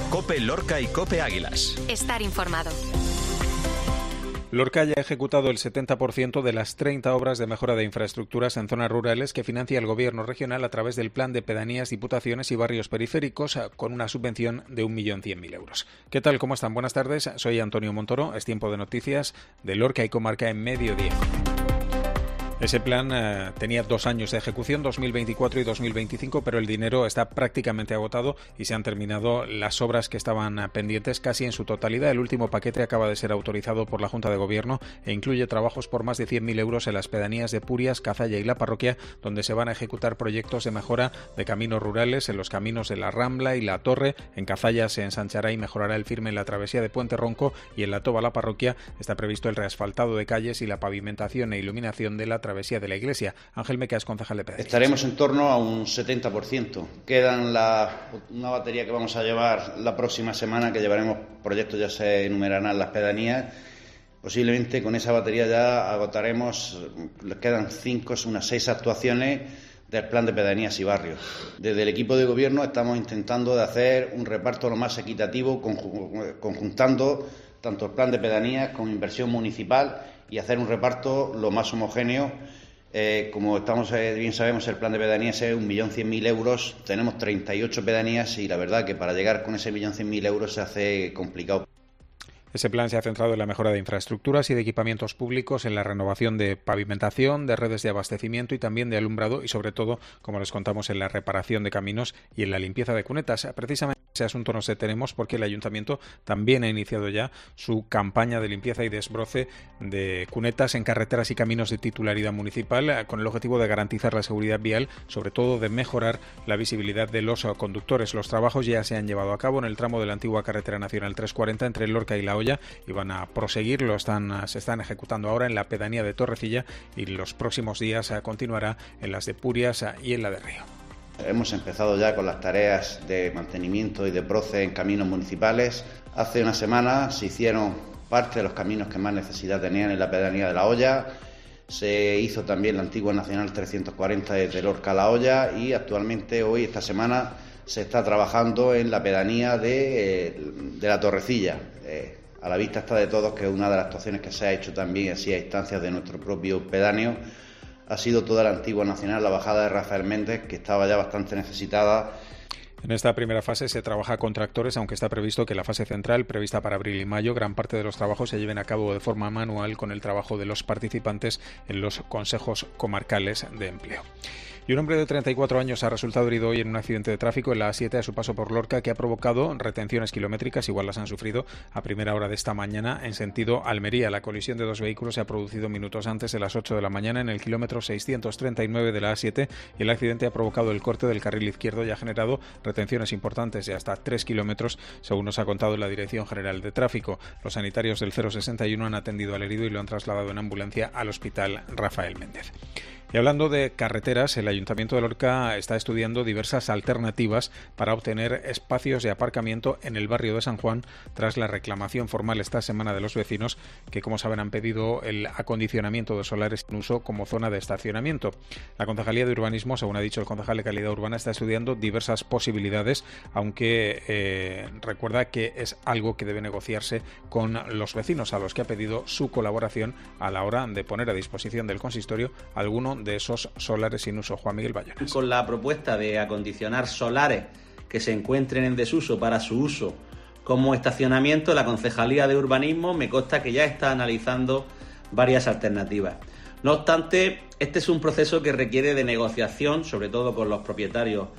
COPE Lorca y COPE Águilas. Estar informado. Lorca ya ha ejecutado el 70% de las 30 obras de mejora de infraestructuras en zonas rurales que financia el Gobierno regional a través del Plan de Pedanías, Diputaciones y Barrios Periféricos, con una subvención de 1.100.000 euros. ¿Qué tal? ¿Cómo están? Buenas tardes. Soy Antonio Montoro. Es tiempo de noticias de Lorca y comarca en Mediodía. Ese plan tenía 2 años de ejecución, 2024 y 2025, pero el dinero está prácticamente agotado y se han terminado las obras que estaban pendientes casi en su totalidad. El último paquete acaba de ser autorizado por la Junta de Gobierno e incluye trabajos por más de 100.000 euros en las pedanías de Purias, Cazalla y La Parroquia, donde se van a ejecutar proyectos de mejora de caminos rurales en los caminos de La Rambla y La Torre. En Cazalla se ensanchará y mejorará el firme en la travesía de Puente Ronco, y en La Toba, La Parroquia, está previsto el reasfaltado de calles y la pavimentación e iluminación de la travesía de la iglesia. Ángel Meca es concejal de Pedanías. Estaremos en torno a un 70%. Quedan una batería que vamos a llevar la próxima semana, que llevaremos proyectos, ya se enumerarán las pedanías. Posiblemente con esa batería ya agotaremos, les quedan 5, unas 6 actuaciones del plan de pedanías y barrios. Desde el equipo de gobierno estamos intentando de hacer un reparto lo más equitativo, conjuntando tanto el plan de pedanías con inversión municipal, y hacer un reparto lo más homogéneo. Como bien sabemos, el plan de pedanías es 1.100.000 euros. Tenemos 38 pedanías y la verdad que para llegar con ese 1.100.000 euros se hace complicado. Ese plan se ha centrado en la mejora de infraestructuras y de equipamientos públicos, en la renovación de pavimentación, de redes de abastecimiento y también de alumbrado, y sobre todo, como les contamos, en la reparación de caminos y en la limpieza de cunetas. Precisamente ese asunto nos detenemos porque el Ayuntamiento también ha iniciado ya su campaña de limpieza y desbroce de cunetas en carreteras y caminos de titularidad municipal, con el objetivo de garantizar la seguridad vial, sobre todo de mejorar la visibilidad de los conductores. Los trabajos ya se han llevado a cabo en el tramo de la antigua carretera nacional 340 entre Lorca y La Hoya, y van a proseguir, se están ejecutando ahora en la pedanía de Torrecilla, y los próximos días continuará en las de Purias y en la de Río. Hemos empezado ya con las tareas de mantenimiento y de proce en caminos municipales. Hace una semana se hicieron parte de los caminos que más necesidad tenían en la pedanía de La Hoya. Se hizo también la antigua Nacional 340 desde Lorca a La Hoya, y actualmente esta semana se está trabajando en la pedanía de la Torrecilla. A la vista está de todos que una de las actuaciones que se ha hecho también, así a instancias de nuestro propio pedáneo, ha sido toda la antigua Nacional, la bajada de Rafael Méndez, que estaba ya bastante necesitada. En esta primera fase se trabaja con tractores, aunque está previsto que la fase central, prevista para abril y mayo, gran parte de los trabajos se lleven a cabo de forma manual, con el trabajo de los participantes en los consejos comarcales de empleo. Y un hombre de 34 años ha resultado herido hoy en un accidente de tráfico en la A7 a su paso por Lorca, que ha provocado retenciones kilométricas. Igual las han sufrido a primera hora de esta mañana en sentido Almería. La colisión de 2 vehículos se ha producido minutos antes de las 8 de la mañana en el kilómetro 639 de la A7, y el accidente ha provocado el corte del carril izquierdo y ha generado retenciones importantes de hasta 3 kilómetros, según nos ha contado la Dirección General de Tráfico. Los sanitarios del 061 han atendido al herido y lo han trasladado en ambulancia al Hospital Rafael Méndez. Y hablando de carreteras, el Ayuntamiento de Lorca está estudiando diversas alternativas para obtener espacios de aparcamiento en el barrio de San Juan, tras la reclamación formal esta semana de los vecinos, que, como saben, han pedido el acondicionamiento de solares en uso como zona de estacionamiento. La Concejalía de Urbanismo, según ha dicho el concejal de Calidad Urbana, está estudiando diversas posibilidades, aunque recuerda que es algo que debe negociarse con los vecinos, a los que ha pedido su colaboración a la hora de poner a disposición del consistorio alguno de esos solares sin uso. Juan Miguel Bayones. Con la propuesta de acondicionar solares que se encuentren en desuso para su uso como estacionamiento, la Concejalía de Urbanismo me consta que ya está analizando varias alternativas. No obstante, este es un proceso que requiere de negociación, sobre todo con los propietarios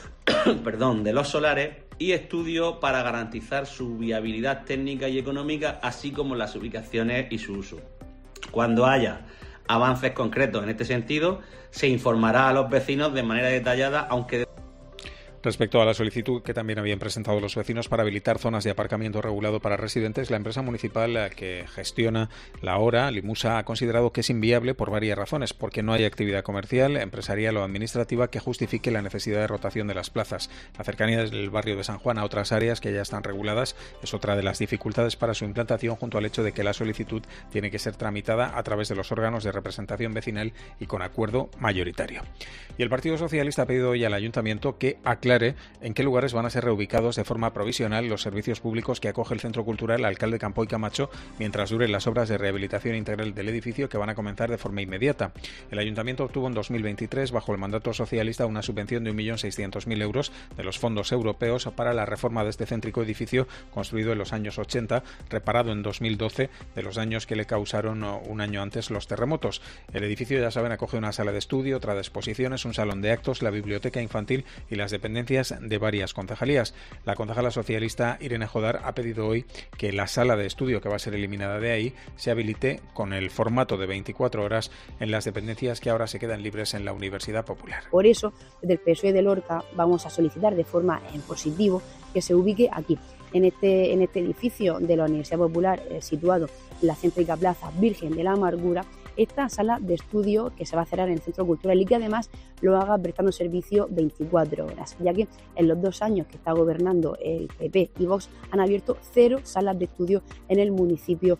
de los solares, y estudio para garantizar su viabilidad técnica y económica, así como las ubicaciones y su uso. Cuando haya avances concretos en este sentido, se informará a los vecinos de manera detallada, aunque... Respecto a la solicitud que también habían presentado los vecinos para habilitar zonas de aparcamiento regulado para residentes, la empresa municipal que gestiona la hora, Limusa, ha considerado que es inviable por varias razones, porque no hay actividad comercial, empresarial o administrativa que justifique la necesidad de rotación de las plazas. La cercanía del barrio de San Juan a otras áreas que ya están reguladas es otra de las dificultades para su implantación, junto al hecho de que la solicitud tiene que ser tramitada a través de los órganos de representación vecinal y con acuerdo mayoritario. Y el Partido Socialista ha pedido hoy al Ayuntamiento que aclare aclare en qué lugares van a ser reubicados de forma provisional los servicios públicos que acoge el Centro Cultural Alcalde Campoy Camacho mientras duren las obras de rehabilitación integral del edificio, que van a comenzar de forma inmediata. El Ayuntamiento obtuvo en 2023, bajo el mandato socialista, una subvención de 1.600.000 euros de los fondos europeos para la reforma de este céntrico edificio construido en los años 80, reparado en 2012 de los daños que le causaron un año antes los terremotos. El edificio, ya saben, acoge una sala de estudio, otra de exposiciones, un salón de actos, la biblioteca infantil y las dependencias de varias concejalías. La concejala socialista Irene Jodar ha pedido hoy que la sala de estudio, que va a ser eliminada de ahí, se habilite con el formato de 24 horas en las dependencias que ahora se quedan libres en la Universidad Popular. Por eso, desde el PSOE de Lorca vamos a solicitar de forma en positivo que se ubique aquí, en este edificio de la Universidad Popular, situado en la céntrica Plaza Virgen de la Amargura, esta sala de estudio que se va a cerrar en el Centro Cultural y que además lo haga prestando servicio 24 horas, ya que en los 2 años que está gobernando el PP y Vox han abierto 0 salas de estudio en el municipio.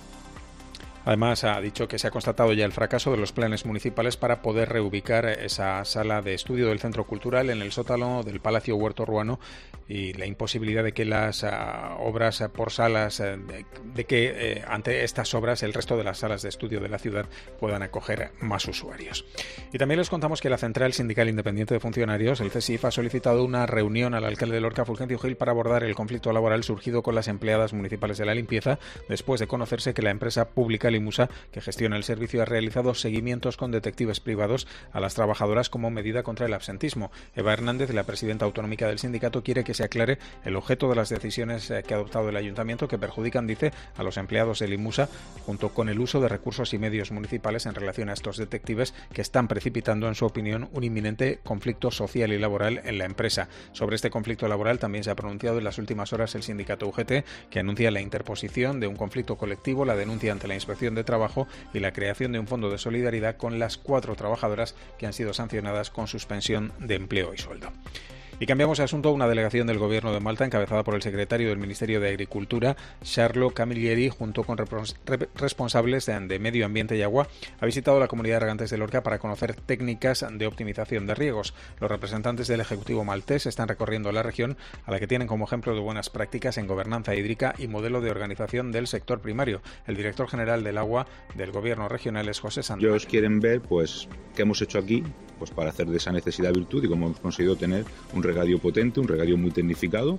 Además, ha dicho que se ha constatado ya el fracaso de los planes municipales para poder reubicar esa sala de estudio del Centro Cultural en el sótano del Palacio Huerto Ruano y la imposibilidad de que las obras por salas, de que ante estas obras el resto de las salas de estudio de la ciudad puedan acoger más usuarios. Y también les contamos que la Central Sindical Independiente de Funcionarios, el CSIF, ha solicitado una reunión al alcalde de Lorca, Fulgencio Gil, para abordar el conflicto laboral surgido con las empleadas municipales de la limpieza, después de conocerse que la empresa pública Limusa, que gestiona el servicio, ha realizado seguimientos con detectives privados a las trabajadoras como medida contra el absentismo. Eva Hernández, la presidenta autonómica del sindicato, quiere que se aclare el objeto de las decisiones que ha adoptado el ayuntamiento, que perjudican, dice, a los empleados de Limusa, junto con el uso de recursos y medios municipales en relación a estos detectives, que están precipitando, en su opinión, un inminente conflicto social y laboral en la empresa. Sobre este conflicto laboral también se ha pronunciado en las últimas horas el sindicato UGT, que anuncia la interposición de un conflicto colectivo, la denuncia ante la Inspección de Trabajo y la creación de un fondo de solidaridad con las 4 trabajadoras que han sido sancionadas con suspensión de empleo y sueldo. Y cambiamos de asunto. Una delegación del Gobierno de Malta, encabezada por el secretario del Ministerio de Agricultura, Charlo Camilleri, junto con responsables de Medio Ambiente y Agua, ha visitado la comunidad de regantes de Lorca para conocer técnicas de optimización de riegos. Los representantes del Ejecutivo maltés están recorriendo la región, a la que tienen como ejemplo de buenas prácticas en gobernanza hídrica y modelo de organización del sector primario. El director general del Agua del Gobierno regional es José Santana. Ellos quieren ver qué hemos hecho aquí para hacer de esa necesidad virtud y cómo hemos conseguido tener un regadío potente, un regadío muy tecnificado.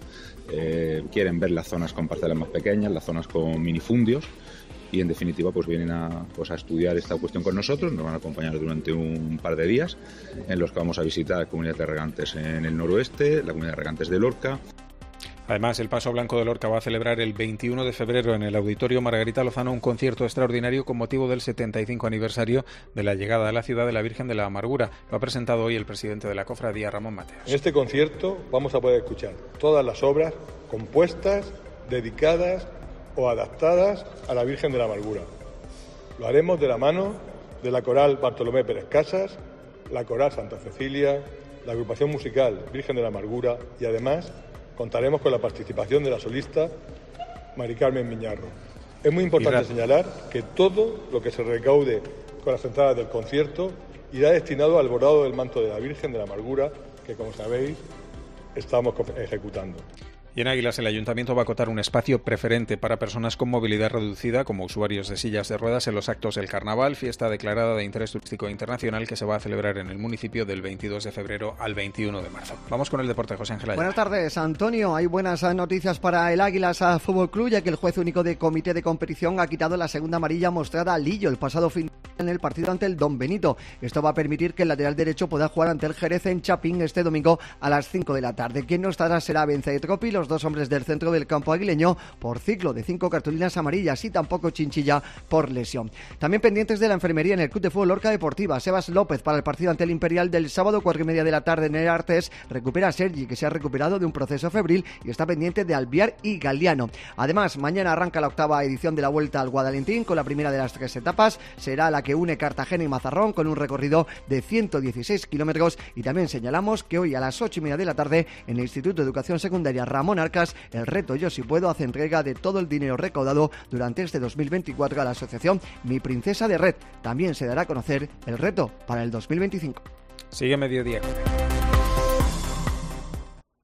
Quieren ver las zonas con parcelas más pequeñas, las zonas con minifundios, y en definitiva vienen a estudiar esta cuestión con nosotros. Nos van a acompañar durante un par de días en los que vamos a visitar comunidades de regantes en el noroeste, la comunidad de regantes de Lorca. Además, el Paso Blanco de Lorca va a celebrar el 21 de febrero en el Auditorio Margarita Lozano un concierto extraordinario con motivo del 75 aniversario de la llegada a la ciudad de la Virgen de la Amargura. Lo ha presentado hoy el presidente de la cofradía, Ramón Mateos. En este concierto vamos a poder escuchar todas las obras compuestas, dedicadas o adaptadas a la Virgen de la Amargura. Lo haremos de la mano de la Coral Bartolomé Pérez Casas, la Coral Santa Cecilia, la agrupación musical Virgen de la Amargura, y además contaremos con la participación de la solista Mari Carmen Miñarro. Es muy importante señalar que todo lo que se recaude con las entradas del concierto irá destinado al bordado del manto de la Virgen de la Amargura, que, como sabéis, estamos ejecutando. Y en Águilas, el Ayuntamiento va a acotar un espacio preferente para personas con movilidad reducida, como usuarios de sillas de ruedas, en los actos del Carnaval, fiesta declarada de interés turístico internacional que se va a celebrar en el municipio del 22 de febrero al 21 de marzo. Vamos con el deporte, José Ángel Ayala. Buenas tardes, Antonio. Hay buenas noticias para el Águilas Fútbol Club, ya que el juez único de comité de competición ha quitado la segunda amarilla mostrada a Lillo el pasado fin en el partido ante el Don Benito. Esto va a permitir que el lateral derecho pueda jugar ante el Jerez en Chapín este domingo a las 5 de la tarde. Quien no estará será Bence Tropi, los 2 hombres del centro del campo aguileño, por ciclo de 5 cartulinas amarillas, y tampoco Chinchilla por lesión. También pendientes de la enfermería en el Club de Fútbol Lorca Deportiva. Sebas López para el partido ante el Imperial del sábado, 4:30 de la tarde en el Artes. Recupera a Sergi, que se ha recuperado de un proceso febril y está pendiente de Albiar y Galiano. Además, mañana arranca la 8ª edición de la Vuelta al Guadalentín, con la primera de las 3 etapas. Será la que une Cartagena y Mazarrón, con un recorrido de 116 kilómetros. Y también señalamos que hoy a las 8:30 de la tarde en el Instituto de Educación Secundaria Ramón Arcas, el reto Yo Si Puedo hace entrega de todo el dinero recaudado durante este 2024 a la asociación Mi Princesa de Red. También se dará a conocer el reto para el 2025. Sigue Mediodía.